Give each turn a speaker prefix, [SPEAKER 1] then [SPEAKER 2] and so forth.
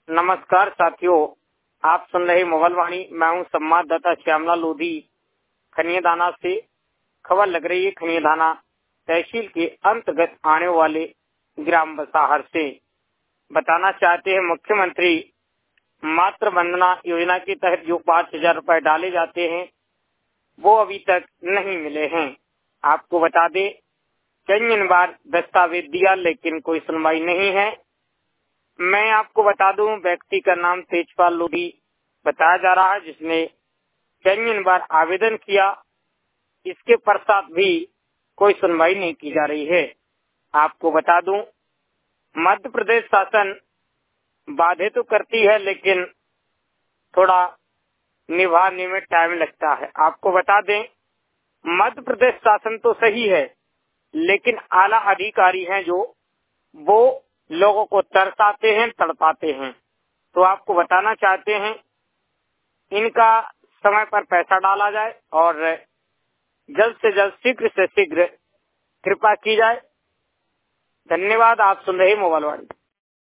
[SPEAKER 1] नमस्कार साथियों, आप सुन रहे मोबाइल वाणी। मैं हूं संवाददाता श्यामलाल लोधी खनियादाना से। खबर लग रही है खनियादाना तहसील के अंतर्गत आने वाले ग्राम बसाहर से। बताना चाहते हैं मुख्यमंत्री मातृ वंदना योजना के तहत जो 5,000 रुपए डाले जाते हैं वो अभी तक नहीं मिले हैं। आपको बता दें कई बार दस्तावेज दिया लेकिन कोई सुनवाई नहीं है। मैं आपको बता दूं व्यक्ति का नाम तेजपाल लोधी बताया जा रहा है जिसने कई बार आवेदन किया, इसके पश्चात भी कोई सुनवाई नहीं की जा रही है। आपको बता दूं मध्य प्रदेश शासन वादे तो करती है लेकिन थोड़ा निभाने में टाइम लगता है। आपको बता दें मध्य प्रदेश शासन तो सही है लेकिन आला अधिकारी हैं जो वो लोगों को तरसाते हैं, तड़पाते हैं। तो आपको बताना चाहते हैं इनका समय पर पैसा डाला जाए और जल्द से जल्द शीघ्र से शीघ्र कृपा की जाए। धन्यवाद। आप सुन रहे मोबाइल वाणी।